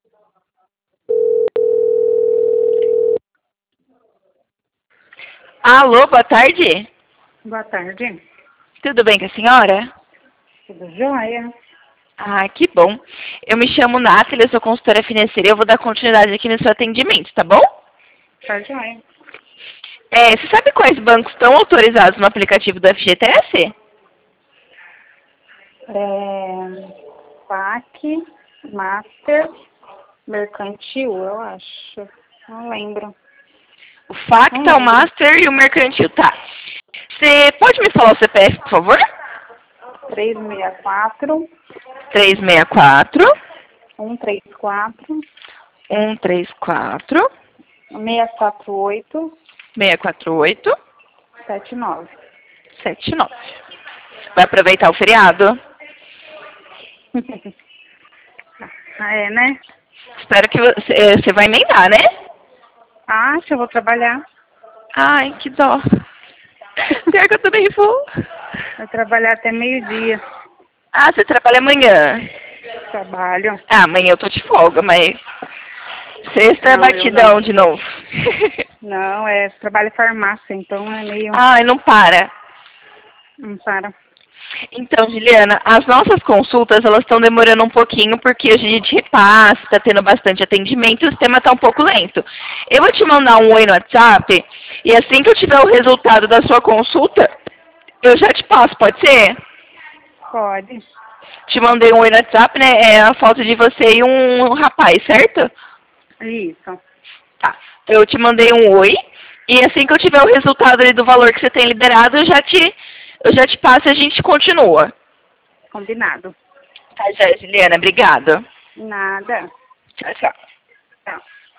Alô, boa tarde. Boa tarde. Tudo bem com a senhora? Tudo jóia? Ah, que bom. Eu me chamo Nathalie, eu sou consultora financeira e eu vou dar continuidade aqui no seu atendimento, tá bom? Tá jóia. Você sabe quais bancos estão autorizados no aplicativo do FGTS? PAC, Master, Mercantil, eu acho. Não lembro. O Facta, o Master e o Mercantil, tá. Você pode me falar o CPF, por favor? 364, 364 134, 134 648, 648 79. 79. Vai aproveitar o feriado? Ah, é, né? Espero que você vai emendar, né? Acho, eu vou trabalhar. Ai, que dó. Pior que eu também vou. Vou trabalhar até meio-dia. Ah, você trabalha amanhã? Trabalho. Ah, amanhã eu tô de folga, mas sexta é Não, eu não. batidão de novo. Não, trabalho em farmácia, então é meio... Ai, não para. Não para. Então, Juliana, as nossas consultas, elas estão demorando um pouquinho porque a gente repassa, está tendo bastante atendimento e o sistema está um pouco lento. Eu vou te mandar um oi no WhatsApp e assim que eu tiver o resultado da sua consulta, eu já te passo, pode ser? Pode. Te mandei um oi no WhatsApp, né? É a foto de você e um rapaz, certo? Isso. Tá. Eu te mandei um oi e assim que eu tiver o resultado ali do valor que você tem liberado, eu já te passo e a gente continua. Combinado. Tá, já, Juliana. Obrigada. Nada. Tchau, tchau. Tchau.